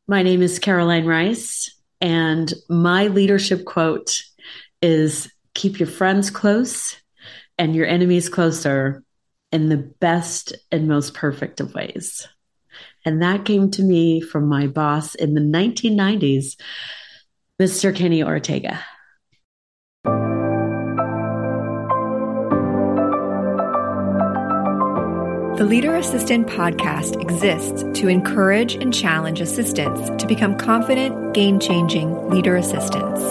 My name is Caroline Rice, and my leadership quote is keep your friends close and your enemies closer in the best and most perfect of ways. And that came to me from my boss in the 1990s, Mr. Kenny Ortega. The Leader Assistant podcast exists to encourage and challenge assistants to become confident, game-changing leader assistants.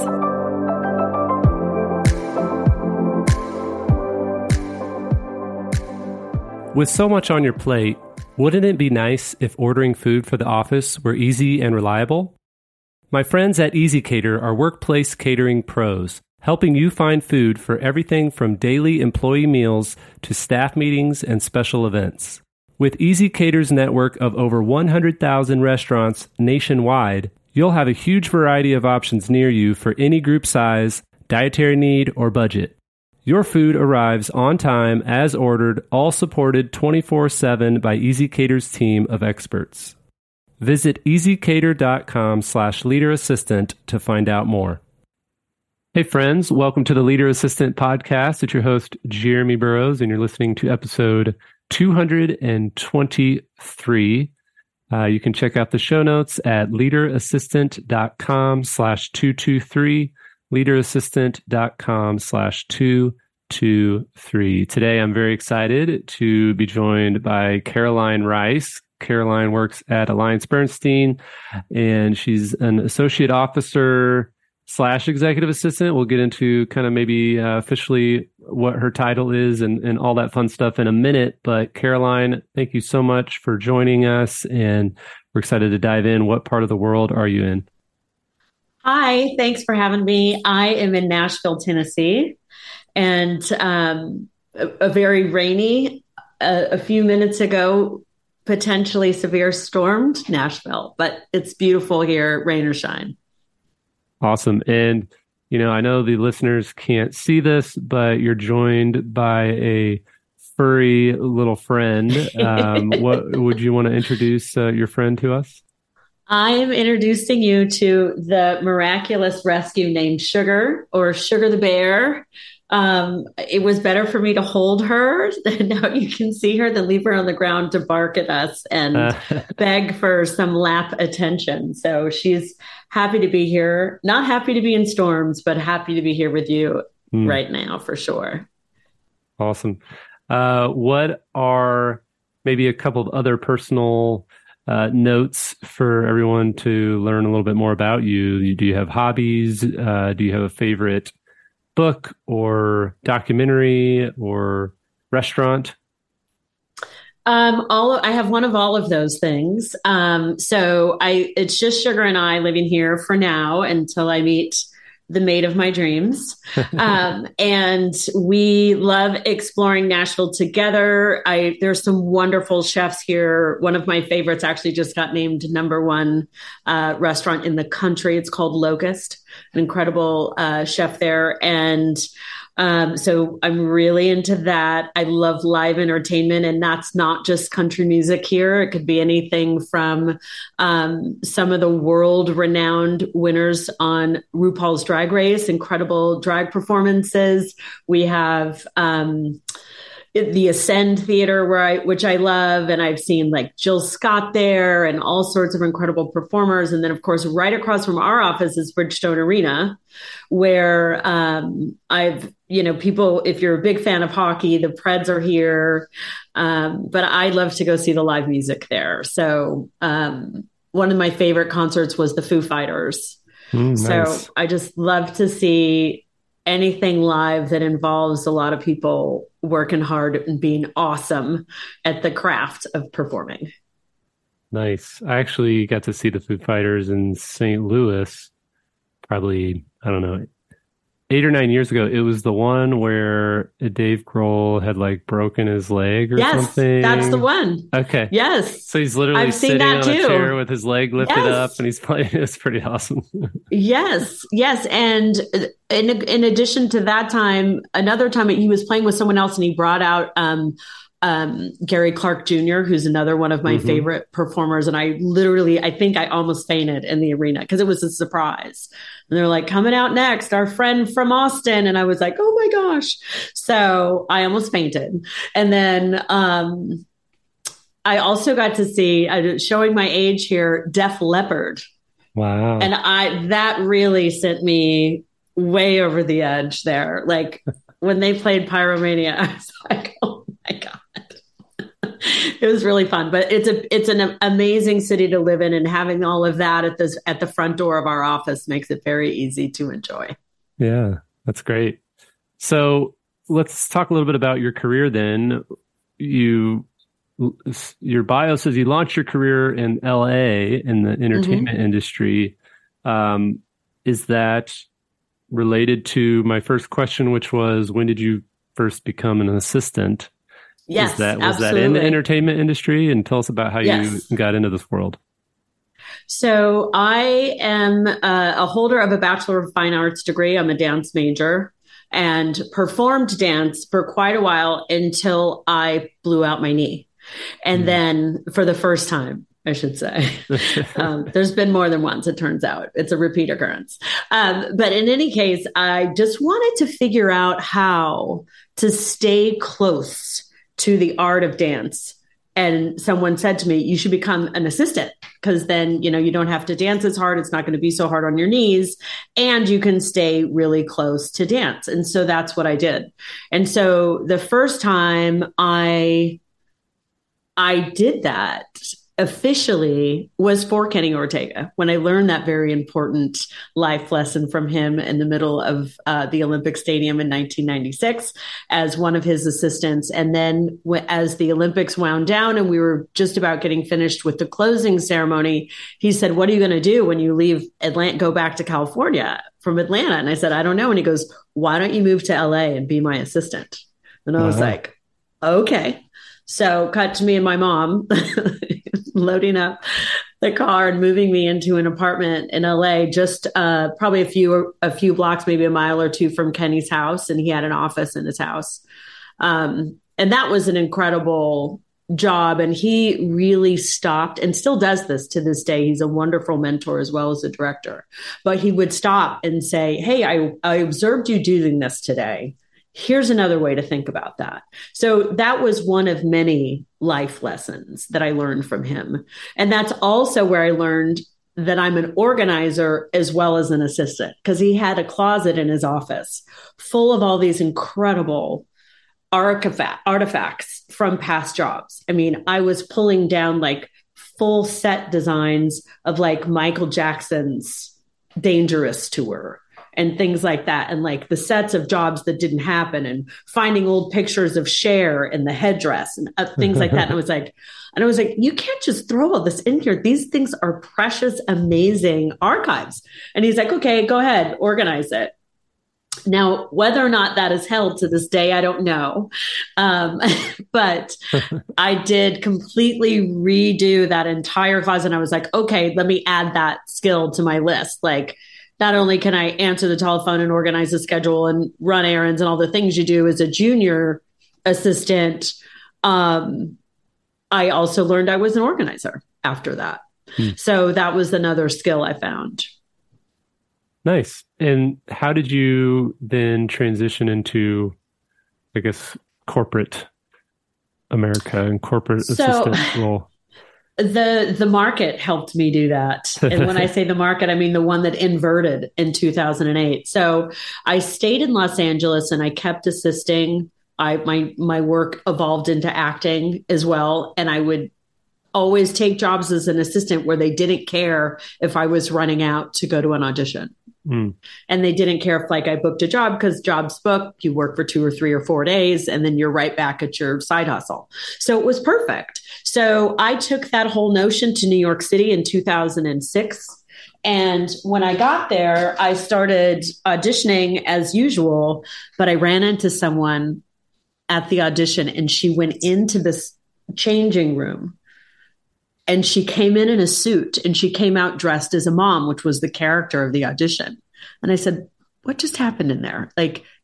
With so much on your plate, wouldn't it be nice if ordering food for the office were easy and reliable? My friends at ezCater are workplace catering pros, helping you find food for everything from daily employee meals to staff meetings and special events. With ezCater's network of over 100,000 restaurants nationwide, you'll have a huge variety of options near you for any group size, dietary need, or budget. Your food arrives on time as ordered, all supported 24/7 by ezCater's team of experts. Visit ezcater.com/leaderassistant to find out more. Hey friends, welcome to the Leader Assistant podcast. It's your host, Jeremy Burrows, and you're listening to episode 223. You can check out the show notes at leaderassistant.com/223, leaderassistant.com/223. Today, I'm very excited to be joined by Caroline Rice. Caroline works at AllianceBernstein, and she's an associate officer / executive assistant. We'll get into kind of maybe officially what her title is and all that fun stuff in a minute. But Caroline, thank you so much for joining us, and we're excited to dive in. What part of the world are you in? Hi, thanks for having me. I am in Nashville, Tennessee, and a very rainy, a few minutes ago, potentially severe stormed Nashville, but it's beautiful here, rain or shine. Awesome. And, I know the listeners can't see this, but you're joined by a furry little friend. What would you want to introduce your friend to us? I am introducing you to the miraculous rescue named Sugar, or Sugar the Bear. It was better for me to hold her. Now you can see her than leave her on the ground to bark at us and beg for some lap attention. So she's happy to be here. Not happy to be in storms, but happy to be here with you right now for sure. Awesome. What are maybe a couple of other personal notes for everyone to learn a little bit more about you? Do you have hobbies? Do you have a favorite book or documentary or restaurant? I have one of all of those things. It's just Sugar and I living here for now until I meet the mate of my dreams. And we love exploring Nashville together. There's some wonderful chefs here. One of my favorites actually just got named #1 restaurant in the country. It's called Locust, an incredible chef there. And so I'm really into that. I love live entertainment, and that's not just country music here. It could be anything from some of the world-renowned winners on RuPaul's Drag Race, incredible drag performances. We have the Ascend Theater, which I love, and I've seen like Jill Scott there and all sorts of incredible performers. And then, of course, right across from our office is Bridgestone Arena, where people, if you're a big fan of hockey, the Preds are here, but I love to go see the live music there. So one of my favorite concerts was the Foo Fighters. Nice. So I just love to see anything live that involves a lot of people working hard and being awesome at the craft of performing. Nice. I actually got to see the Foo Fighters in St. Louis probably, 8 or 9 years ago. It was the one where Dave Grohl had like broken his leg or something. Yes, that's the one. Okay. Yes. So he's literally sitting on a chair with his leg lifted up and he's playing. It's pretty awesome. Yes. And in addition to that time, another time he was playing with someone else and he brought out Gary Clark Jr., who's another one of my favorite performers. And I think I almost fainted in the arena because it was a surprise. And they're like, coming out next, our friend from Austin. And I was like, oh my gosh. So I almost fainted. And then I also got to see, showing my age here, Def Leppard. Wow. And that really sent me way over the edge there. Like when they played Pyromania, I was like, oh my God. It was really fun, but it's an amazing city to live in, and having all of that at the front door of our office makes it very easy to enjoy. Yeah, that's great. So let's talk a little bit about your career then. Your bio says you launched your career in LA in the entertainment industry. Is that related to my first question, which was, when did you first become an assistant? Yes, was that absolutely. in the entertainment industry? And tell us about how you got into this world. So I am a holder of a Bachelor of Fine Arts degree. I'm a dance major and performed dance for quite a while until I blew out my knee. And then for the first time, I should say, there's been more than once, it turns out. It's a repeat occurrence. But in any case, I just wanted to figure out how to stay close to the art of dance. And someone said to me, you should become an assistant, because then, you don't have to dance as hard. It's not going to be so hard on your knees, and you can stay really close to dance. And so that's what I did. And so the first time I did that officially was for Kenny Ortega, when I learned that very important life lesson from him in the middle of the Olympic Stadium in 1996 as one of his assistants. And then as the Olympics wound down and we were just about getting finished with the closing ceremony, he said, what are you going to do when you leave Atlanta, go back to California from Atlanta? And I said, I don't know. And he goes, why don't you move to LA and be my assistant? And I was like, okay. So cut to me and my mom loading up the car and moving me into an apartment in LA, just probably a few blocks, maybe a mile or two from Kenny's house. And he had an office in his house. And that was an incredible job. And he really stopped, and still does this to this day. He's a wonderful mentor as well as a director. But he would stop and say, hey, I observed you doing this today. Here's another way to think about that. So that was one of many life lessons that I learned from him. And that's also where I learned that I'm an organizer as well as an assistant, because he had a closet in his office full of all these incredible artifacts from past jobs. I mean, I was pulling down like full set designs of like Michael Jackson's Dangerous tour and things like that. And like the sets of jobs that didn't happen, and finding old pictures of Cher in the headdress and things like that. And I was like, you can't just throw all this in here. These things are precious, amazing archives. And he's like, okay, go ahead, organize it. Now, whether or not that is held to this day, I don't know. But I did completely redo that entire closet. And I was like, okay, let me add that skill to my list. Like, not only can I answer the telephone and organize the schedule and run errands and all the things you do as a junior assistant, I also learned I was an organizer after that. So that was another skill I found. Nice. And how did you then transition into, I guess, corporate America and corporate assistant role? The market helped me do that. And when I say the market, I mean the one that inverted in 2008. So I stayed in Los Angeles and I kept assisting. My work evolved into acting as well. And I would always take jobs as an assistant where they didn't care if I was running out to go to an audition. And they didn't care if like I booked a job, because jobs booked, you work for 2 or 3 or 4 days and then you're right back at your side hustle. So it was perfect. So I took that whole notion to New York City in 2006. And when I got there, I started auditioning as usual, but I ran into someone at the audition and she went into this changing room. And she came in a suit and she came out dressed as a mom, which was the character of the audition. And I said, what just happened in there? Like,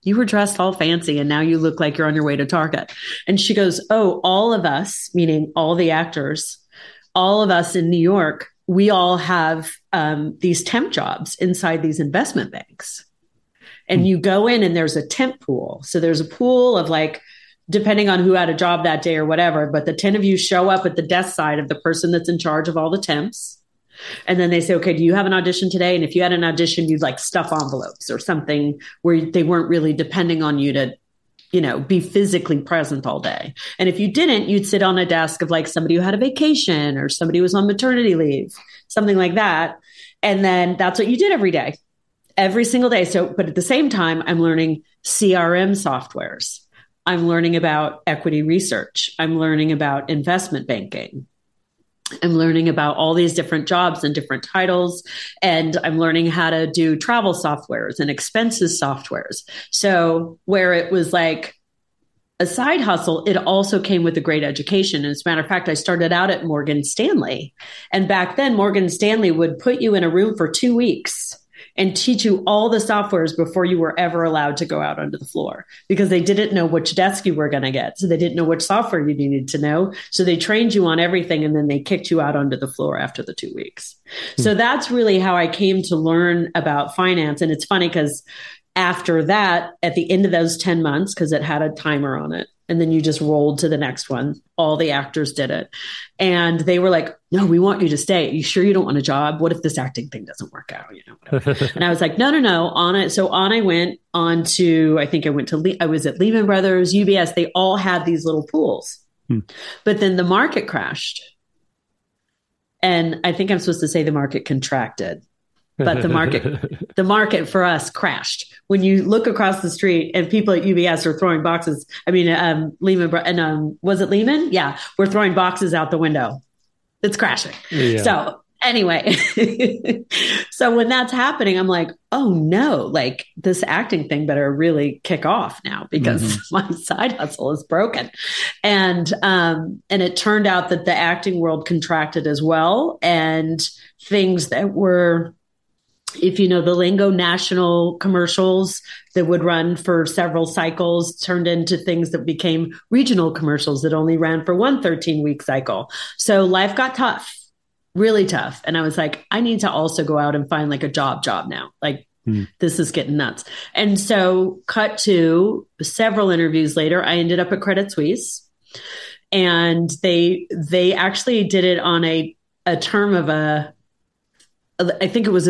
you were dressed all fancy and now you look like you're on your way to Target. And she goes, oh, all of us, meaning all the actors, all of us in New York, we all have these temp jobs inside these investment banks. And you go in and there's a temp pool. So there's a pool of like, depending on who had a job that day or whatever, but the 10 of you show up at the desk side of the person that's in charge of all the temps. And then they say, okay, do you have an audition today? And if you had an audition, you'd like stuff envelopes or something where they weren't really depending on you to, be physically present all day. And if you didn't, you'd sit on a desk of like somebody who had a vacation or somebody who was on maternity leave, something like that. And then that's what you did every day, every single day. So, but at the same time, I'm learning CRM softwares. I'm learning about equity research. I'm learning about investment banking. I'm learning about all these different jobs and different titles, and I'm learning how to do travel softwares and expenses softwares. So where it was like a side hustle, it also came with a great education. As a matter of fact, I started out at Morgan Stanley. And back then, Morgan Stanley would put you in a room for 2 weeks and teach you all the softwares before you were ever allowed to go out onto the floor, because they didn't know which desk you were going to get. So they didn't know which software you needed to know. So they trained you on everything, and then they kicked you out onto the floor after the 2 weeks. So that's really how I came to learn about finance. And it's funny because after that, at the end of those 10 months, because it had a timer on it, and then you just rolled to the next one. All the actors did it. And they were like, no, we want you to stay. Are you sure you don't want a job? What if this acting thing doesn't work out? And I was like, no. On it. So on I went on to, I was at Lehman Brothers, UBS. They all had these little pools. But then the market crashed. And I think I'm supposed to say the market contracted. But the market for us crashed. When you look across the street and people at UBS are throwing boxes, Lehman, and was it Lehman? Yeah, we're throwing boxes out the window. It's crashing. Yeah. So anyway, so when that's happening, I'm like, oh no, like this acting thing better really kick off now, because my side hustle is broken. And it turned out that the acting world contracted as well. And things that were, if you know the lingo, national commercials that would run for several cycles turned into things that became regional commercials that only ran for one 13-week cycle. So life got tough, really tough. And I was like, I need to also go out and find like a job now. Like this is getting nuts. And so cut to several interviews later, I ended up at Credit Suisse, and they actually did it on a term of I think it was a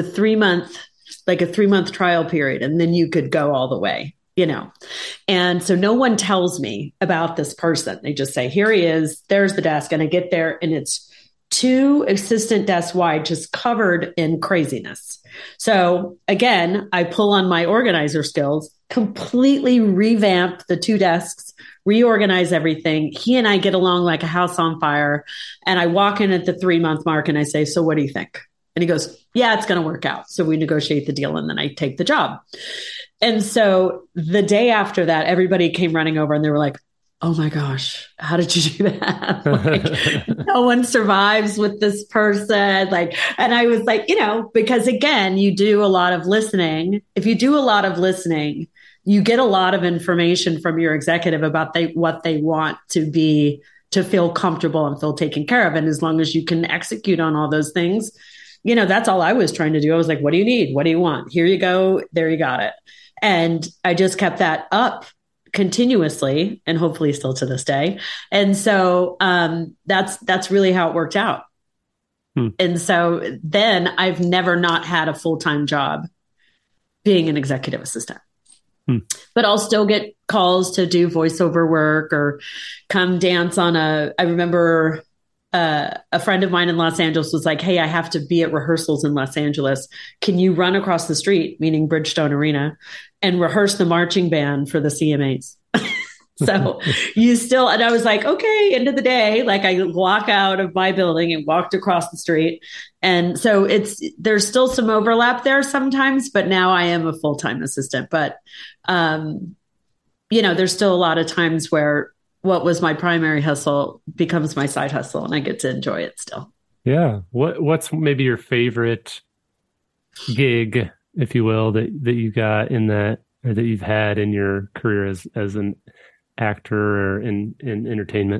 3-month trial period, and then you could go all the way, And so no one tells me about this person. They just say, here he is, there's the desk. And I get there and it's 2 assistant desks wide, just covered in craziness. So again, I pull on my organizer skills, completely revamp the 2 desks, reorganize everything. He and I get along like a house on fire. And I walk in at the 3-month mark and I say, so what do you think? And he goes, yeah, it's going to work out. So we negotiate the deal, and then I take the job. And so the day after that, everybody came running over and they were like, oh my gosh, how did you do that? Like, no one survives with this person. And I was like, because again, you do a lot of listening. If you do a lot of listening, you get a lot of information from your executive about what they want to feel comfortable and feel taken care of. And as long as you can execute on all those things, that's all I was trying to do. I was like, what do you need? What do you want? Here you go. There you got it. And I just kept that up continuously, and hopefully still to this day. And so that's really how it worked out. And so then I've never not had a full-time job being an executive assistant. But I'll still get calls to do voiceover work or come dance on I remember a friend of mine in Los Angeles was like, hey, I have to be at rehearsals in Los Angeles. Can you run across the street, meaning Bridgestone Arena, and rehearse the marching band for the CMAs? So and I was like, okay, end of the day, like I walk out of my building and walked across the street. And so there's still some overlap there sometimes, but now I am a full-time assistant. But, there's still a lot of times where what was my primary hustle becomes my side hustle, and I get to enjoy it still. Yeah. What's maybe your favorite gig, if you will, that you got in that that you've had in your career as an actor or in entertainment?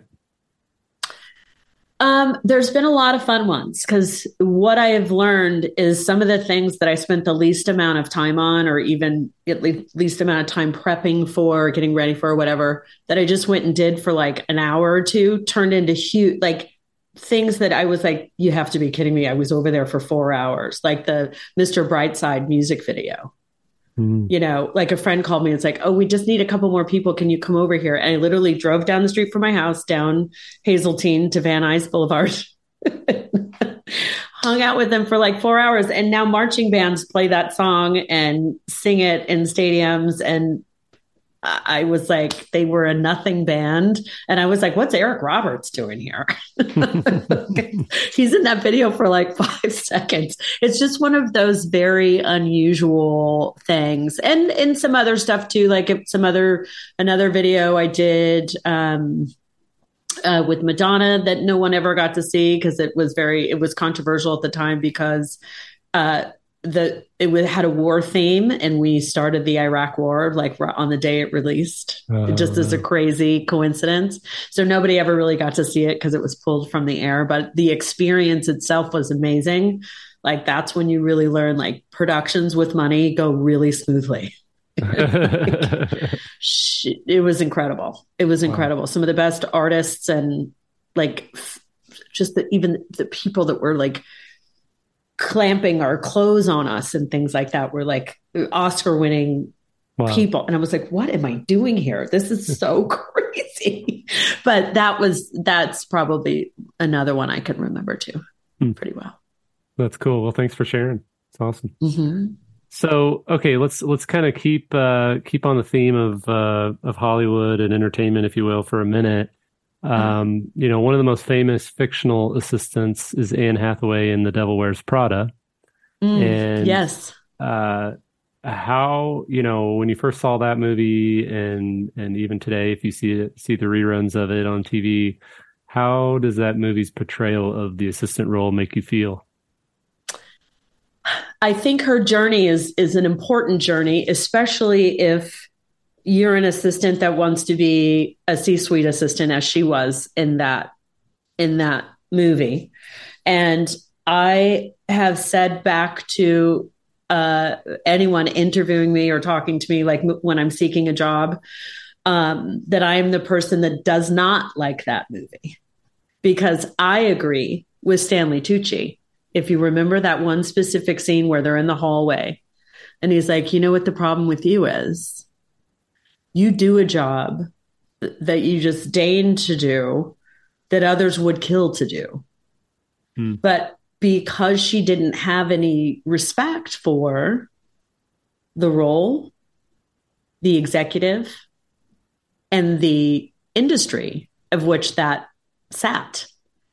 There's been a lot of fun ones because what I have learned is some of the things that I spent the least amount of time on, or even at least amount of time prepping for, getting ready for, or whatever, that I just went and did for like an hour or two, turned into huge, like things that I was like, you have to be kidding me. I was over there for 4 hours, like the Mr. Brightside music video. You know, like a friend called me and it's like, oh, we just need a couple more people. Can you come over here? And I literally drove down the street from my house, down Hazeltine to Van Nuys Boulevard, hung out with them for like 4 hours. And now marching bands play that song and sing it in stadiums. And I was like, they were a nothing band. And I was like, what's Eric Roberts doing here? He's in that video for like 5 seconds. It's just one of those very unusual things. And some other stuff too, like another video I did with Madonna that no one ever got to see because it was controversial at the time because it had a war theme, and we started the Iraq War like on the day it released. It just is a crazy coincidence. So nobody ever really got to see it because it was pulled from the air. But the experience itself was amazing. Like that's when you really learn like productions with money go really smoothly. It was incredible. It was incredible. Wow. Some of the best artists and like just even the people that were like clamping our clothes on us and things like that were like Oscar winning people. And I was like, what am I doing here? This is so crazy. But that's probably another one I can remember too pretty well. That's cool. Well, thanks for sharing. It's awesome. Mm-hmm. So, okay, let's kind of keep on the theme of Hollywood and entertainment, if you will, for a minute. One of the most famous fictional assistants is Anne Hathaway in The Devil Wears Prada. And yes. How, when you first saw that movie and even today, if you see the reruns of it on TV, how does that movie's portrayal of the assistant role make you feel? I think her journey is an important journey, especially if you're an assistant that wants to be a C-suite assistant, as she was in that movie. And I have said back to anyone interviewing me or talking to me, like when I'm seeking a job, that I am the person that does not like that movie, because I agree with Stanley Tucci. If you remember that one specific scene where they're in the hallway and he's like, you know what the problem with you is? You do a job that you just deign to do that others would kill to do. But because she didn't have any respect for the role, the executive, and the industry of which that sat,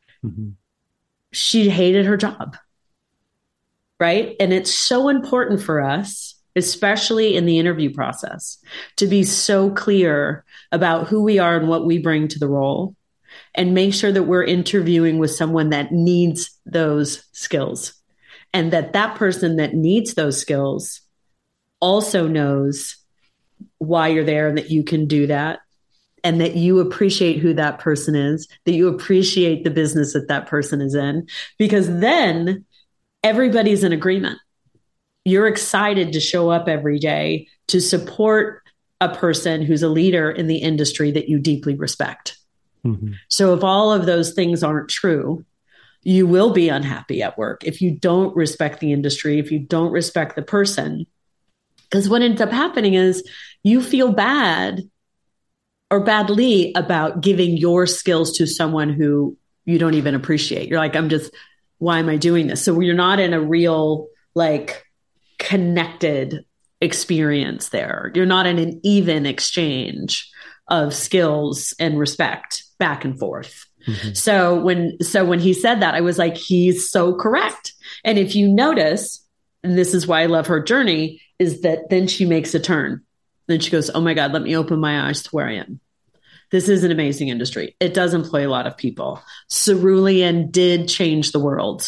she hated her job. Right? And it's so important for us, especially in the interview process, to be so clear about who we are and what we bring to the role, and make sure that we're interviewing with someone that needs those skills, and that person that needs those skills also knows why you're there and that you can do that, and that you appreciate who that person is, that you appreciate the business that person is in, because then everybody's in agreement. You're excited to show up every day to support a person who's a leader in the industry that you deeply respect. So if all of those things aren't true, you will be unhappy at work if you don't respect the industry, if you don't respect the person. Because what ends up happening is you feel bad or badly about giving your skills to someone who you don't even appreciate. You're like, why am I doing this? So you're not in a real, like, connected experience there. You're not in an even exchange of skills and respect back and forth. So when he said that, I was like, he's so correct. And if you notice, and this is why I love her journey, is that then she makes a turn. Then she goes, oh my God, let me open my eyes to where I am. This is an amazing industry. It does employ a lot of people. Cerulean did change the world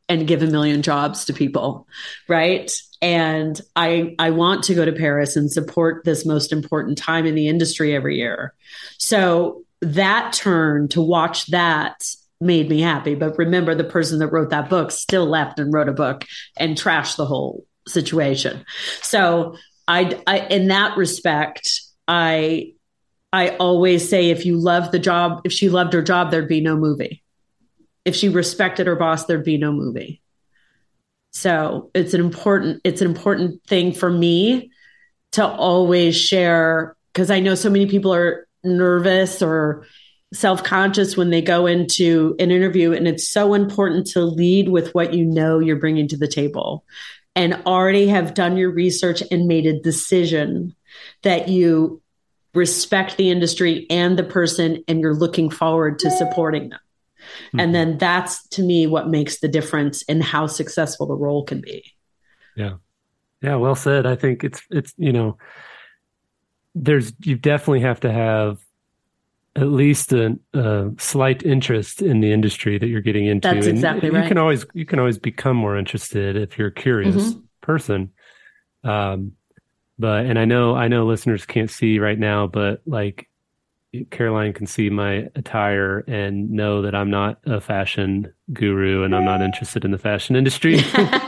and give 1 million jobs to people, right? And I want to go to Paris and support this most important time in the industry every year. So that turn to watch that made me happy. But remember, the person that wrote that book still left and wrote a book and trashed the whole situation. So I in that respect, I always say, if you love the job, if she loved her job, there'd be no movie. If she respected her boss, there'd be no movie. So it's an important thing for me to always share, because I know so many people are nervous or self-conscious when they go into an interview, and it's so important to lead with what you know you're bringing to the table and already have done your research and made a decision that you respect the industry and the person, and you're looking forward to supporting them. Mm-hmm. And then that's, to me, what makes the difference in how successful the role can be. Yeah. Yeah. Well said. I think it's, you definitely have to have at least a slight interest in the industry that you're getting into. That's exactly right. You can always become more interested if you're a curious person. And I know listeners can't see right now, but like Caroline can see my attire and know that I'm not a fashion guru and I'm not interested in the fashion industry.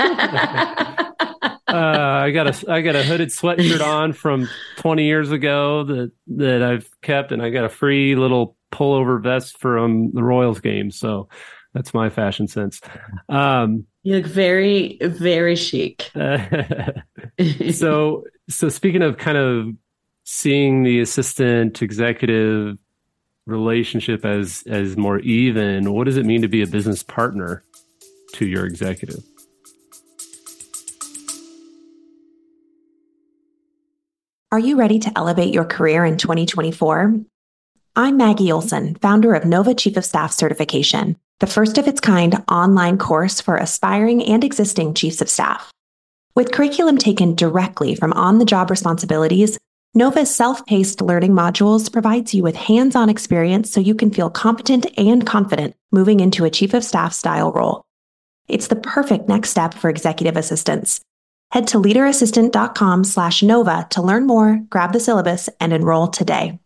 I got a hooded sweatshirt on from 20 years ago that I've kept, and I got a free little pullover vest from the Royals game. So that's my fashion sense. You look very, very chic. So speaking of kind of seeing the assistant executive relationship as more even, what does it mean to be a business partner to your executive? Are you ready to elevate your career in 2024? I'm Maggie Olson, founder of Nova Chief of Staff Certification, the first of its kind online course for aspiring and existing chiefs of staff. With curriculum taken directly from on-the-job responsibilities, Nova's self-paced learning modules provides you with hands-on experience so you can feel competent and confident moving into a chief of staff style role. It's the perfect next step for executive assistants. Head to leaderassistant.com/Nova to learn more, grab the syllabus, and enroll today.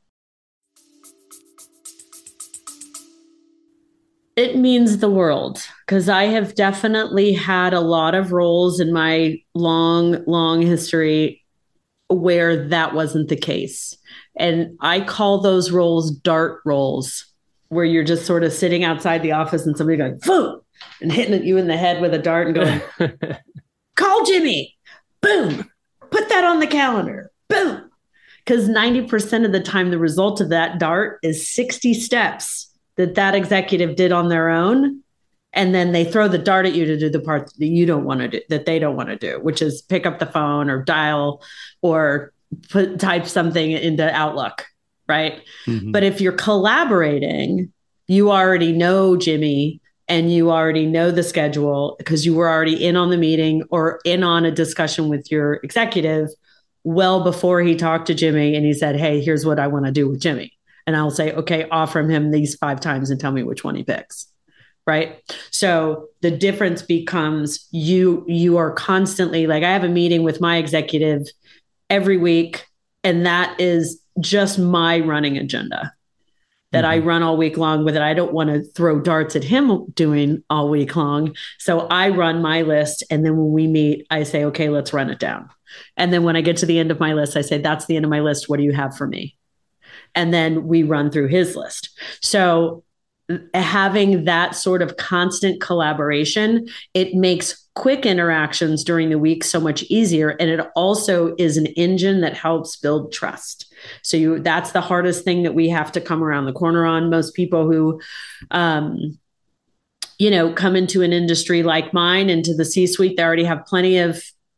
It means the world, because I have definitely had a lot of roles in my long history where that wasn't the case. And I call those roles dart roles, where you're just sort of sitting outside the office and somebody going, boom, and hitting you in the head with a dart and going, call Jimmy. Boom, put that on the calendar. Boom. Because 90% of the time, the result of that dart is 60 steps that executive did on their own. And then they throw the dart at you to do the part that you don't want to do, that they don't want to do, which is pick up the phone or dial or type something into Outlook, right? Mm-hmm. But if you're collaborating, you already know Jimmy and you already know the schedule because you were already in on the meeting or in on a discussion with your executive well before he talked to Jimmy and he said, hey, here's what I want to do with Jimmy. And I'll say, okay, offer him these 5 times and tell me which one he picks. Right. So the difference becomes you are constantly, like, I have a meeting with my executive every week, and that is just my running agenda that I run all week long with it. I don't want to throw darts at him doing all week long. So I run my list. And then when we meet, I say, okay, let's run it down. And then when I get to the end of my list, I say, that's the end of my list. What do you have for me? And then we run through his list. So having that sort of constant collaboration, it makes quick interactions during the week so much easier. And it also is an engine that helps build trust. So that's the hardest thing that we have to come around the corner on. Most people who, come into an industry like mine, into the C-suite, they already have plenty of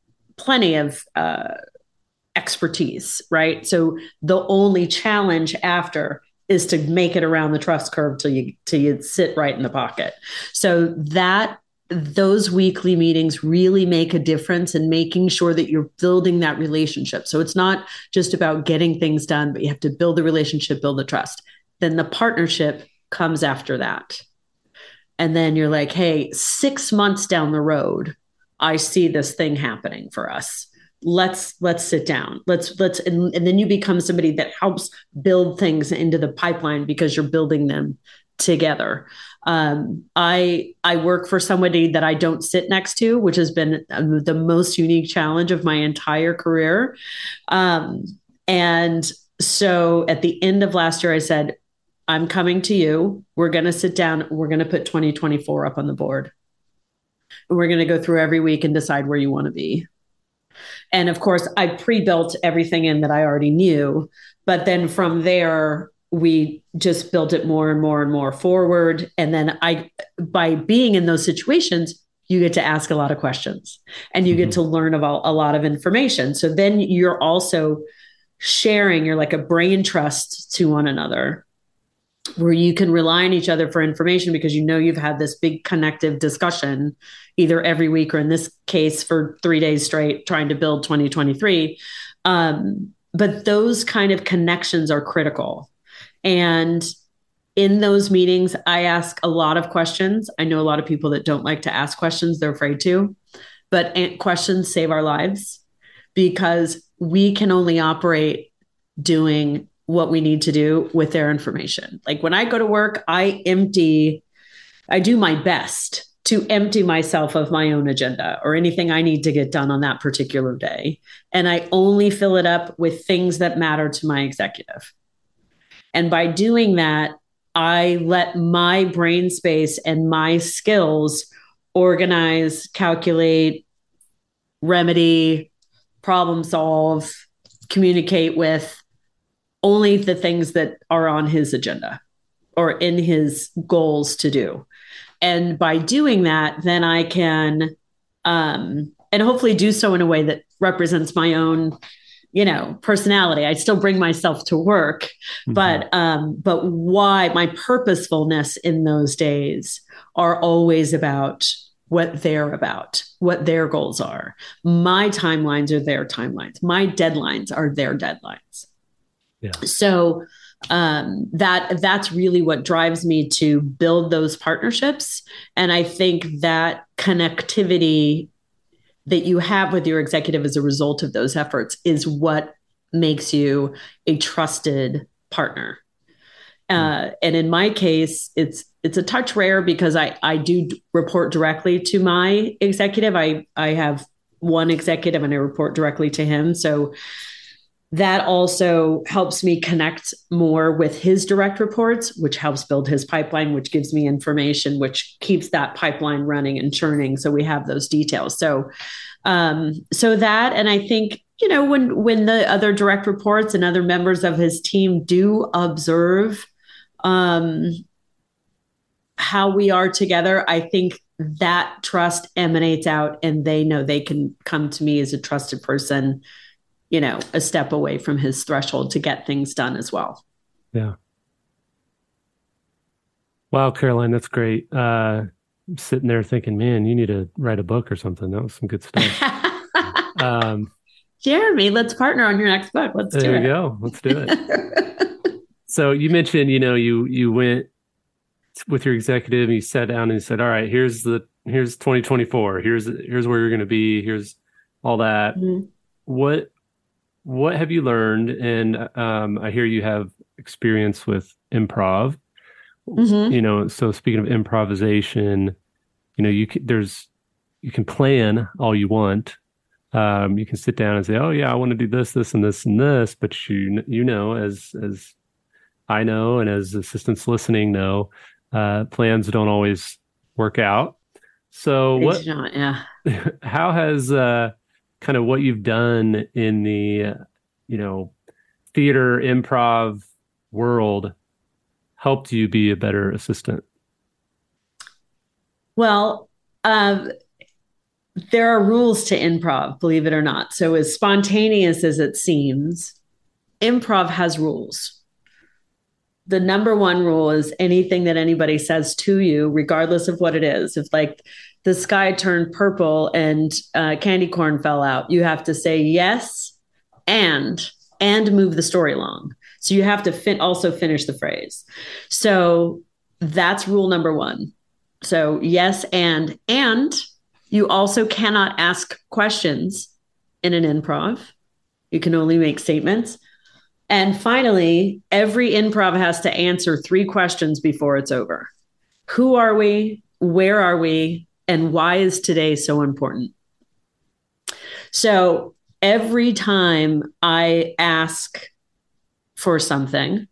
expertise, right? So the only challenge after is to make it around the trust curve till you sit right in the pocket. So those weekly meetings really make a difference in making sure that you're building that relationship. So it's not just about getting things done, but you have to build the relationship, build the trust. Then the partnership comes after that. And then you're like, hey, 6 months down the road, I see this thing happening for us. Let's sit down. And then you become somebody that helps build things into the pipeline because you're building them together. I work for somebody that I don't sit next to, which has been the most unique challenge of my entire career. And so at the end of last year, I said, I'm coming to you. We're going to sit down. We're going to put 2024 up on the board. We're going to go through every week and decide where you want to be. And of course, I pre-built everything in that I already knew. But then from there, we just built it more and more and more forward. And then by being in those situations, you get to ask a lot of questions and you get to learn about a lot of information. So then you're also sharing, you're like a brain trust to one another, where you can rely on each other for information because you know you've had this big connective discussion either every week or in this case for 3 days straight trying to build 2023. But those kind of connections are critical. And in those meetings, I ask a lot of questions. I know a lot of people that don't like to ask questions. They're afraid to. But questions save our lives because we can only operate doing what we need to do with their information. Like when I go to work, I do my best to empty myself of my own agenda or anything I need to get done on that particular day. And I only fill it up with things that matter to my executive. And by doing that, I let my brain space and my skills organize, calculate, remedy, problem solve, communicate with only the things that are on his agenda or in his goals to do. And by doing that, then I can, and hopefully do so in a way that represents my own, personality. I still bring myself to work, but why my purposefulness in those days are always about what they're about, what their goals are. My timelines are their timelines. My deadlines are their deadlines. Yeah. So that's really what drives me to build those partnerships. And I think that connectivity that you have with your executive as a result of those efforts is what makes you a trusted partner. And in my case, it's a touch rare because I do report directly to my executive. I have one executive and I report directly to him. So that also helps me connect more with his direct reports, which helps build his pipeline, which gives me information, which keeps that pipeline running and churning. So we have those details. So that, and I think, when the other direct reports and other members of his team do observe how we are together, I think that trust emanates out and they know they can come to me as a trusted person, a step away from his threshold to get things done as well. Yeah. Wow, Caroline, that's great. I'm sitting there thinking, man, you need to write a book or something. That was some good stuff. Jeremy, let's partner on your next book. Let's do it. There you go. Let's do it. So you mentioned, you went with your executive and you sat down and you said, all right, here's 2024. Here's where you're going to be. Here's all that. Mm-hmm. What have you learned? And I hear you have experience with improv. Mm-hmm. So speaking of improvisation, you can plan all you want. You can sit down and say, oh yeah, I want to do this, this, and this, and this. But as I know, and as assistants listening know, plans don't always work out. So how has kind of what you've done in the, theater improv world helped you be a better assistant? Well, there are rules to improv, believe it or not. So as spontaneous as it seems, improv has rules. The number one rule is anything that anybody says to you, regardless of what it is. If like the sky turned purple and candy corn fell out, you have to say yes and move the story along. So you have to also finish the phrase. So that's rule number one. So yes, and you also cannot ask questions in an improv. You can only make statements. And finally, every improv has to answer 3 questions before it's over. Who are we? Where are we? And why is today so important? So every time I ask for something,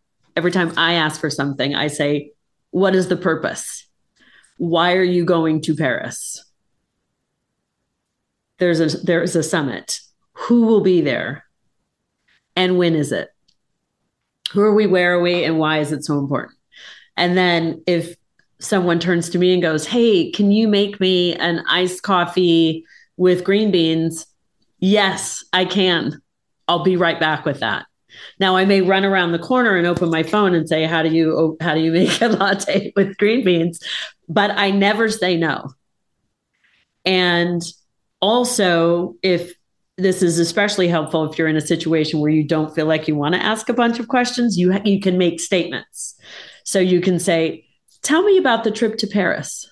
I say, what is the purpose? Why are you going to Paris? There's a summit. Who will be there? And when is it? Who are we? Where are we? And why is it so important? And then if someone turns to me and goes, hey, can you make me an iced coffee with green beans? Yes, I can. I'll be right back with that. Now I may run around the corner and open my phone and say, how do you make a latte with green beans? But I never say no. And also, if this is especially helpful if you're in a situation where you don't feel like you want to ask a bunch of questions, you can make statements. So you can say, tell me about the trip to Paris,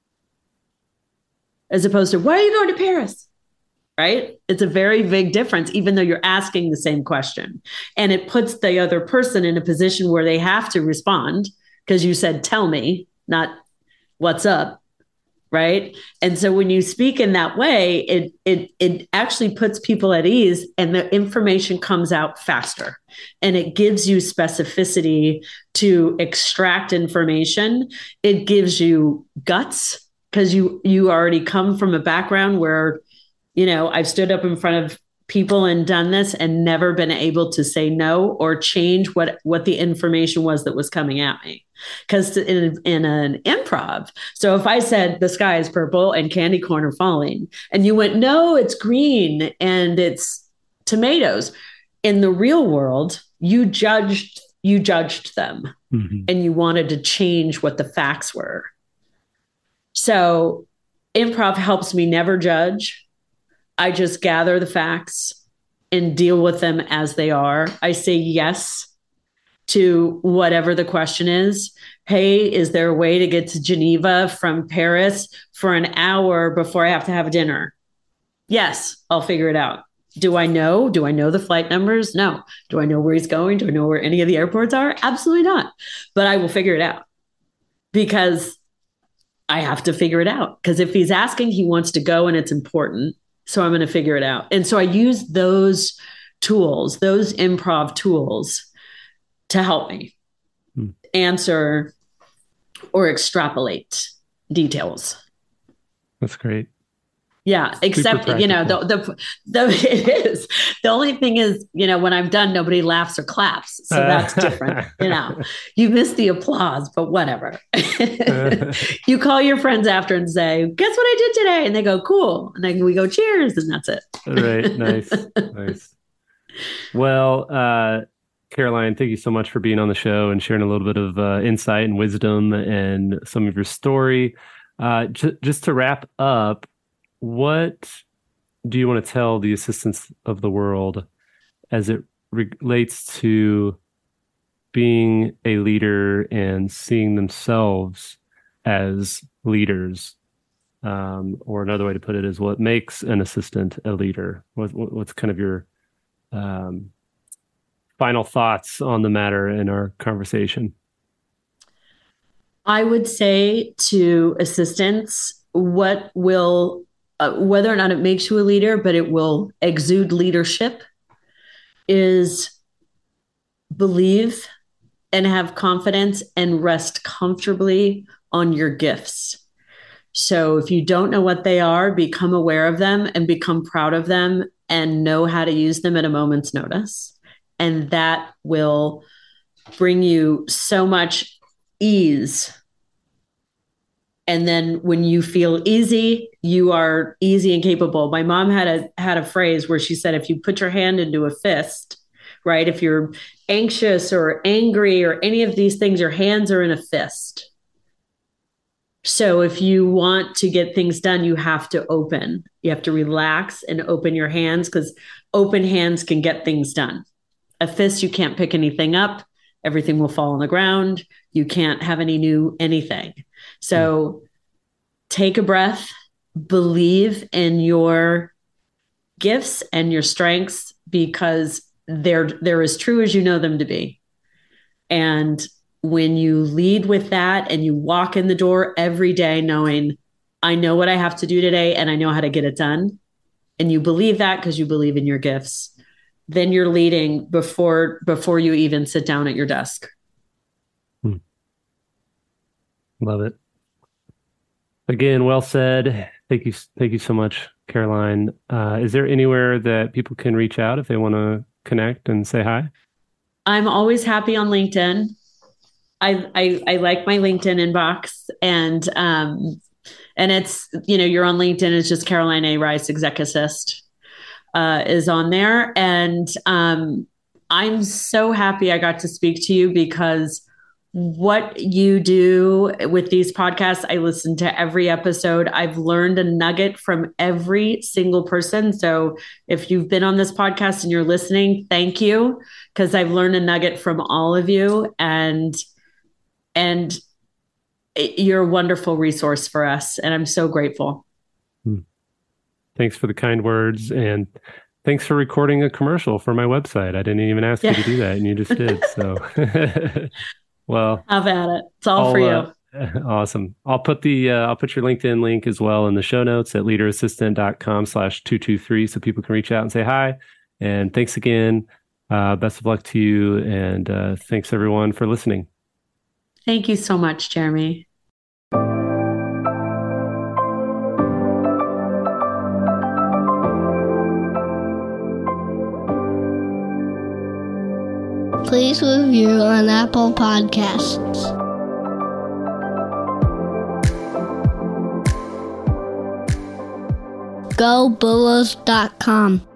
as opposed to, why are you going to Paris? Right? It's a very big difference, even though you're asking the same question. And it puts the other person in a position where they have to respond because you said, tell me, not what's up. Right. And so when you speak in that way, it actually puts people at ease and the information comes out faster and it gives you specificity to extract information. It gives you guts because you already come from a background where, I've stood up in front of people and done this and never been able to say no or change what the information was that was coming at me. Because in an improv, so if I said the sky is purple and candy corn are falling, and you went, no, it's green and it's tomatoes. In the real world, you judged them and you wanted to change what the facts were. So improv helps me never judge. I just gather the facts and deal with them as they are. I say yes to whatever the question is. Hey, is there a way to get to Geneva from Paris for an hour before I have to have dinner? Yes, I'll figure it out. Do I know the flight numbers? No. Do I know where he's going? Do I know where any of the airports are? Absolutely not. But I will figure it out because I have to figure it out. Because if he's asking, he wants to go and it's important. So I'm going to figure it out. And so I use those tools, those improv tools to help me answer or extrapolate details. That's great. Yeah, except, it is. The only thing is, when I'm done, nobody laughs or claps. So that's different. You miss the applause, but whatever. You call your friends after and say, guess what I did today? And they go, cool. And then we go, cheers. And that's it. Right. Nice. Well, Caroline, thank you so much for being on the show and sharing a little bit of insight and wisdom and some of your story. Just to wrap up, what do you want to tell the assistants of the world as it relates to being a leader and seeing themselves as leaders? Or another way to put it is, what makes an assistant a leader? What's kind of your final thoughts on the matter in our conversation? I would say to assistants, what will whether or not it makes you a leader, but it will exude leadership, is believe and have confidence and rest comfortably on your gifts. So if you don't know what they are, become aware of them and become proud of them and know how to use them at a moment's notice. And that will bring you so much ease. And then when you feel easy, you are easy and capable. My mom had a phrase where she said, if you put your hand into a fist, right? If you're anxious or angry or any of these things, your hands are in a fist. So if you want to get things done, you have to open. You have to relax and open your hands, because open hands can get things done. A fist, you can't pick anything up. Everything will fall on the ground. You can't have any new anything. So take a breath, believe in your gifts and your strengths, because they're as true as you know them to be. And when you lead with that and you walk in the door every day knowing, I know what I have to do today and I know how to get it done, and you believe that because you believe in your gifts, then you're leading before you even sit down at your desk. Love it. Again, well said. Thank you so much, Caroline. Is there anywhere that people can reach out if they want to connect and say hi? I'm always happy on LinkedIn. I like my LinkedIn inbox, and it's, you're on LinkedIn. It's just Caroline A. Rice, Exec Assist, is on there. And I'm so happy I got to speak to you, because what you do with these podcasts, I listen to every episode. I've learned a nugget from every single person. So if you've been on this podcast and you're listening, thank you, because I've learned a nugget from all of you, and you're a wonderful resource for us. And I'm so grateful. Thanks for the kind words, and thanks for recording a commercial for my website. I didn't even ask you to do that, and you just did. So well, have at it. It's all for you. Awesome. I'll put your LinkedIn link as well in the show notes at leaderassistant.com/223, so people can reach out and say hi. And thanks again. Best of luck to you. And thanks everyone for listening. Thank you so much, Jeremy. Please review on Apple Podcasts. GoBulls.com